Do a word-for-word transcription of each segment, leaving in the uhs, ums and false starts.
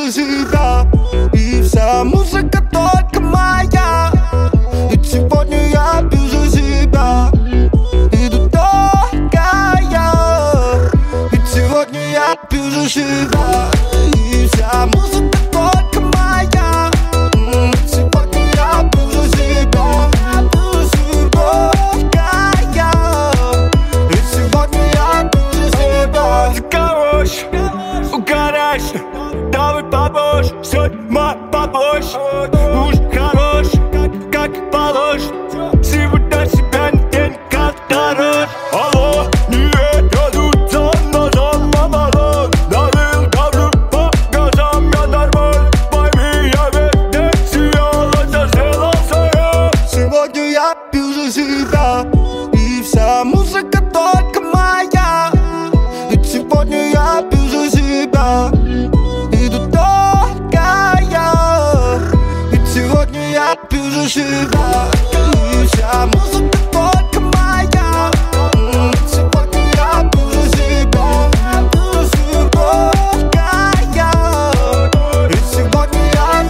пью за себя. И вся музыка только моя. Ведь сегодня я пью за себя. Иду только я. Ведь сегодня я пью за себя. И вся музыка только моя. Ведь сегодня я пью за себя. Пью за себя. Я. Ведь сегодня я пью за себя. Заколочь, угораешь, давай побольше, сегодня побольше. Уж хорош, как положь. Сегодня себя не как дорожь. Алло, нет, я тут за ножом помогу. Налил говну по газам, я нормаль. Пойми, я ведь не съел, это сделал свое. Сегодня я пью за себя. И вся музыка только моя. Ведь сегодня я пью за себя. Иду только я. Ведь сегодня я пью за себя. И вся музыка только моя. Ведь сегодня я пью за себя. Пью за себя. Я. Ведь сегодня я.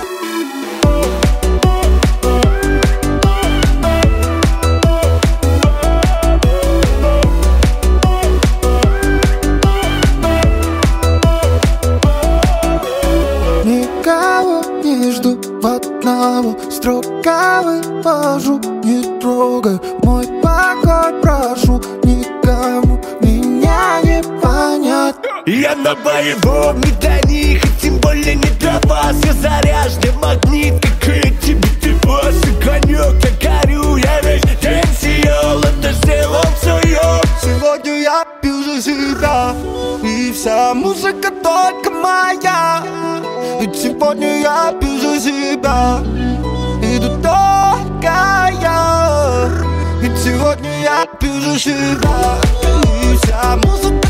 Никого не жду, в одного строго вывожу. Не трогай мой покой, прошу. Никому меня не понять. Я на боевом метании, и тем более не для вас. Я заряженный магнит, как эти битвосы. Конек, я горю, я весь день сиял, это сделал свое. Сегодня я пью за себя. И вся музыка только моя. Ведь сегодня я пью за себя. Иду только я. Ведь сегодня я пью за себя. И вся музыка